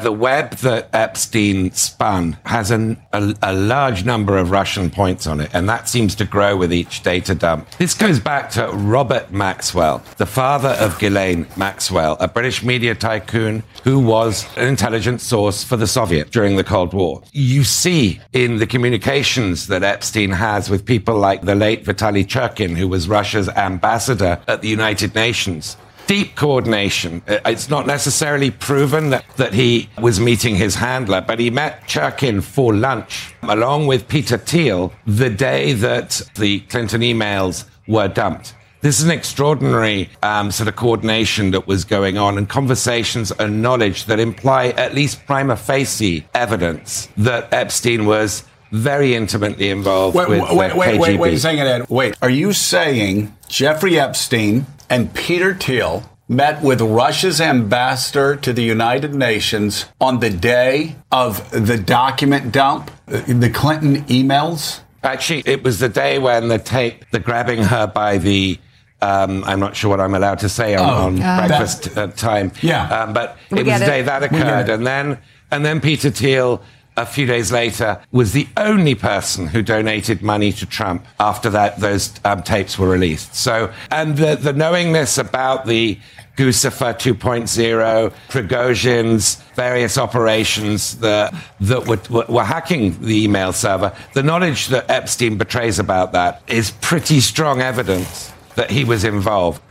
The web that Epstein spun has a large number of Russian points on it, and that seems to grow with each data dump. This goes back to Robert Maxwell, the father of Ghislaine Maxwell, a British media tycoon who was an intelligence source for the Soviet during the Cold War. You see in the communications that Epstein has with people like the late Vitaly Churkin, who was Russia's ambassador at the United Nations, deep coordination. It's not necessarily proven that he was meeting his handler, but he met Churkin for lunch along with Peter Thiel the day that the Clinton emails were dumped. This is an extraordinary sort of coordination that was going on, and conversations and knowledge that imply at least prima facie evidence that Epstein was very intimately involved with KGB. Wait a second, Ed. Wait, are you saying Jeffrey Epstein and Peter Thiel met with Russia's ambassador to the United Nations on the day of the document dump, the Clinton emails? Actually, it was the day when the grabbing her by the, I'm not sure what I'm allowed to say on breakfast time. Yeah. But it was the day that occurred. And then Peter Thiel, a few days later, was the only person who donated money to Trump after those tapes were released. So, and the knowingness about the Guccifer 2.0, Prigozhin's various operations that were hacking the email server, the knowledge that Epstein betrays about that is pretty strong evidence that he was involved.